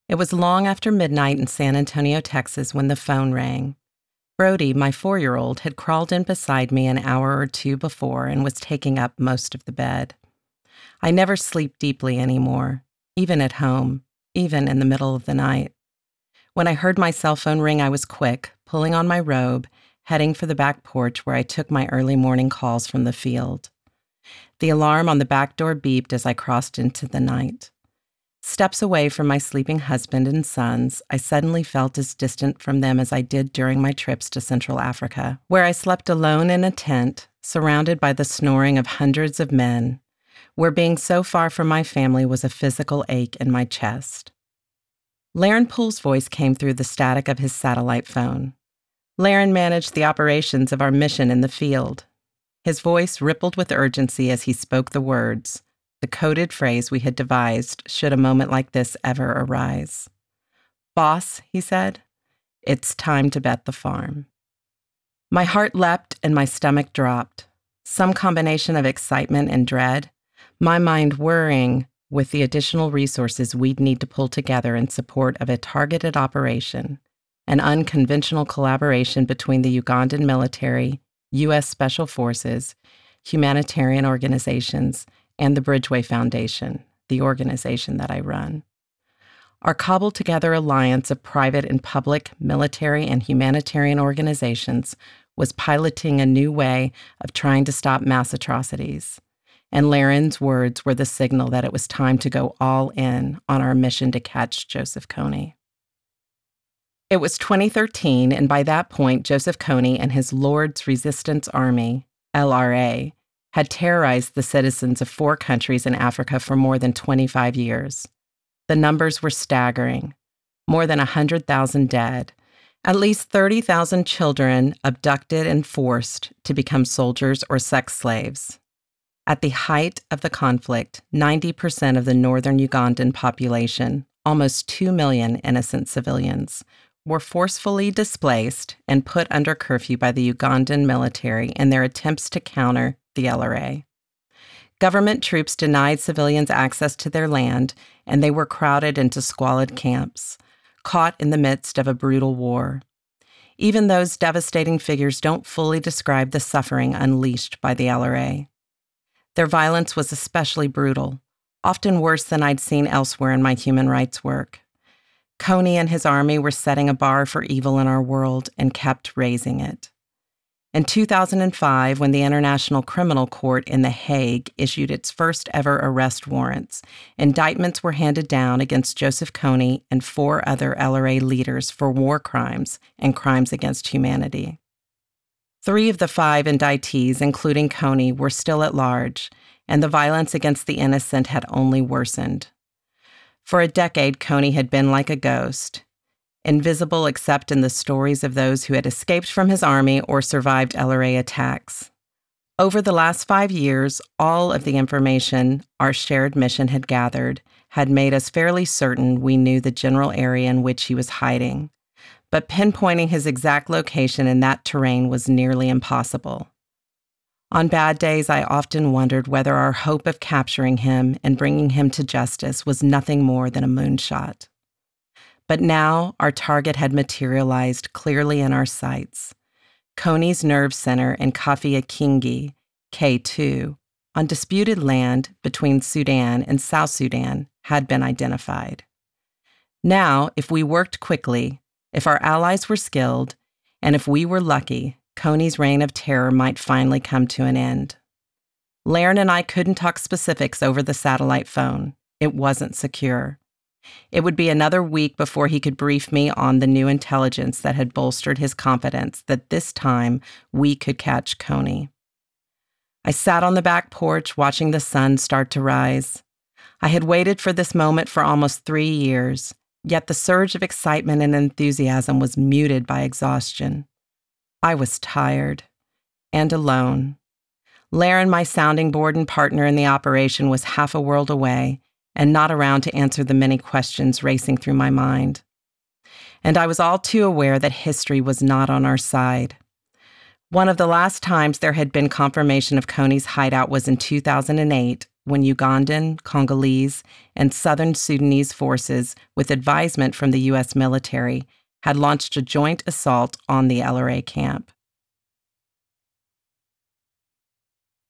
It was long after midnight in San Antonio, Texas, when the phone rang. Brody, my 4-year-old, had crawled in beside me an hour or two before and was taking up most of the bed. I never sleep deeply anymore, even at home, even in the middle of the night. When I heard my cell phone ring, I was quick, pulling on my robe, heading for the back porch where I took my early morning calls from the field. The alarm on the back door beeped as I crossed into the night. Steps away from my sleeping husband and sons, I suddenly felt as distant from them as I did during my trips to Central Africa, where I slept alone in a tent, surrounded by the snoring of hundreds of men, where being so far from my family was a physical ache in my chest. Laren Poole's voice came through the static of his satellite phone. Laren managed the operations of our mission in the field. His voice rippled with urgency as he spoke the words, the coded phrase we had devised should a moment like this ever arise. "Boss," he said, "it's time to bet the farm." My heart leapt and my stomach dropped. Some combination of excitement and dread, my mind whirring with the additional resources we'd need to pull together in support of a targeted operation, an unconventional collaboration between the Ugandan military, U.S. Special Forces, humanitarian organizations, and the Bridgeway Foundation, the organization that I run. Our cobbled-together alliance of private and public, military, and humanitarian organizations was piloting a new way of trying to stop mass atrocities, and Laren's words were the signal that it was time to go all in on our mission to catch Joseph Kony. It was 2013, and by that point, Joseph Kony and his Lord's Resistance Army, LRA, had terrorized the citizens of 4 countries in Africa for more than 25 years. The numbers were staggering. More than 100,000 dead. At least 30,000 children abducted and forced to become soldiers or sex slaves. At the height of the conflict, 90% of the northern Ugandan population, almost 2 million innocent civilians, were forcefully displaced and put under curfew by the Ugandan military in their attempts to counter the LRA. Government troops denied civilians access to their land, and they were crowded into squalid camps, caught in the midst of a brutal war. Even those devastating figures don't fully describe the suffering unleashed by the LRA. Their violence was especially brutal, often worse than I'd seen elsewhere in my human rights work. Kony and his army were setting a bar for evil in our world and kept raising it. In 2005, when the International Criminal Court in The Hague issued its first ever arrest warrants, indictments were handed down against Joseph Kony and 4 other LRA leaders for war crimes and crimes against humanity. 3 of the 5 indictees, including Kony, were still at large, and the violence against the innocent had only worsened. For a decade, Kony had been like a ghost, invisible except in the stories of those who had escaped from his army or survived LRA attacks. Over the last 5 years, all of the information our shared mission had gathered had made us fairly certain we knew the general area in which he was hiding, but pinpointing his exact location in that terrain was nearly impossible. On bad days, I often wondered whether our hope of capturing him and bringing him to justice was nothing more than a moonshot. But now our target had materialized clearly in our sights. Kony's nerve center in Kafia-Kingi, K2, on disputed land between Sudan and South Sudan, had been identified. Now, if we worked quickly, if our allies were skilled, and if we were lucky, Kony's reign of terror might finally come to an end. Laren and I couldn't talk specifics over the satellite phone. It wasn't secure. It would be another week before he could brief me on the new intelligence that had bolstered his confidence that this time we could catch Kony. I sat on the back porch watching the sun start to rise. I had waited for this moment for almost 3 years, yet the surge of excitement and enthusiasm was muted by exhaustion. I was tired and alone. Laren, my sounding board and partner in the operation, was half a world away and not around to answer the many questions racing through my mind. And I was all too aware that history was not on our side. One of the last times there had been confirmation of Kony's hideout was in 2008, when Ugandan, Congolese, and southern Sudanese forces, with advisement from the U.S. military, had launched a joint assault on the LRA camp.